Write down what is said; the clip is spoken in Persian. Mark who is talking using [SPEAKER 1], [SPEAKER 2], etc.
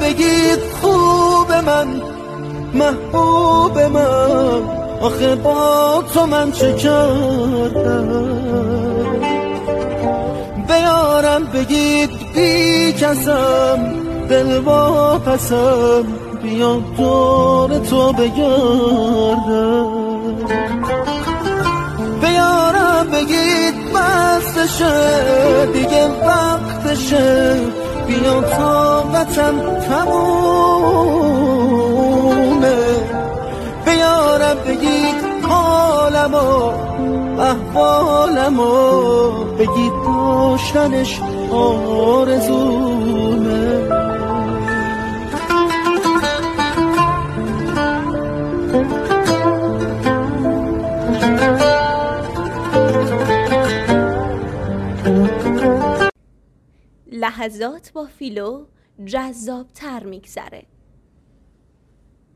[SPEAKER 1] بگید خوب من، محبوب من، آخه با تو من چه کردم؟ بیارم بگید بی کسم، دل با پسم، بیا دور تو بگردم. بیارم بگید بستشه، دیگه وقتشه، بیا طاقتم تمومه. بیارم بگید حالمو، احوالمو، بگید داشتنش آرزومه.
[SPEAKER 2] لحظات با فیلو جذاب تر میگذره.